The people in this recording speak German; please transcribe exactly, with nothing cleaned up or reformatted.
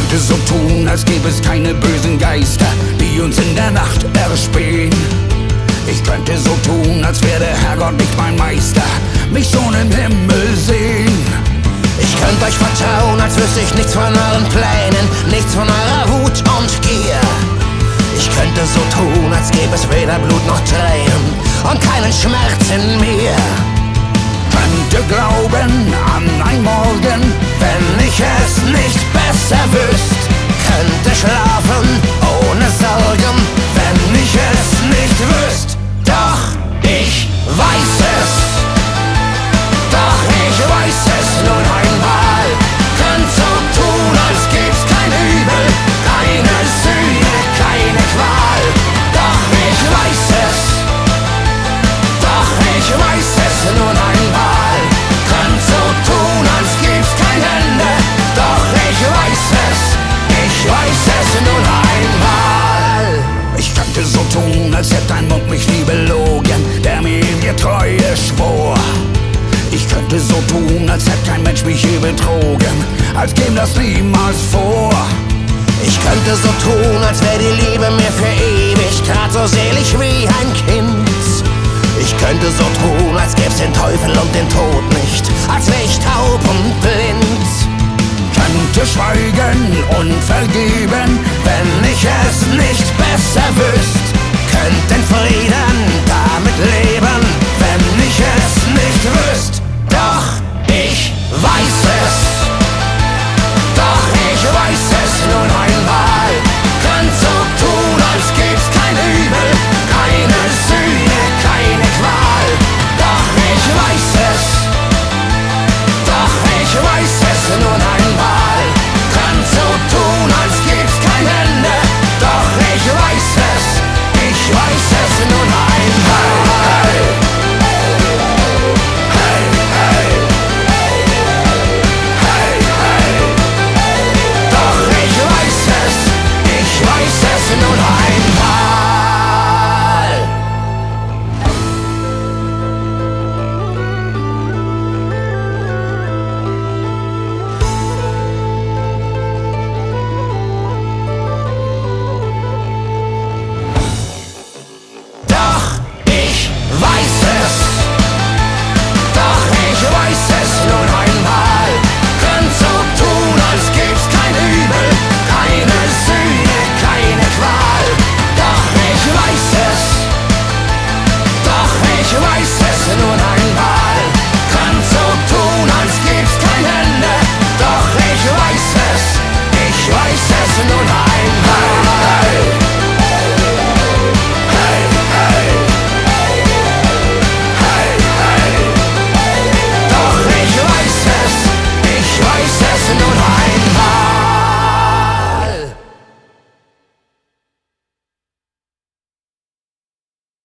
könnte so tun, als gäbe es keine bösen Geister, die uns in der Nacht erspähen. Ich könnte so tun, als wäre der Herrgott nicht mein Meister, mich schon im Himmel sehen. Ich könnte euch vertrauen, als wüsste ich nichts von euren Plänen, nichts von eurer Wut und Gier. Ich könnte so tun, als gäbe es weder Blut noch Tränen und keinen Schmerz in mir. Könnte glauben an ein Morgen, wenn ich es nicht besser wüsst. Könnte schlafen ohne Sorgen, wenn ich es nicht wüsst. Doch ich weiß es, doch ich weiß es nun einmal. Könnt so tun, als gäb's kein Übel, keine Sühne, keine Qual. Doch ich weiß es, doch ich weiß es nun einmal. Könnt so tun, als gäb's kein Ende, doch ich weiß es, ich weiß es nun einmal. Ich könnte so tun, als hätte ein Mund mich nie belogen, der mir ewige Treue schwor. Ich könnte so tun, als hätte kein Mensch mich je betrogen, als käme das niemals vor. Ich könnte so tun, als wäre die Liebe mir für ewig grad so selig wie ein Kind. Ich könnte so tun, als gäb's den Teufel und den Tod nicht, als wär ich taub und blind. Könnte schweigen und vergeben, wenn ich es nicht besser wüsst.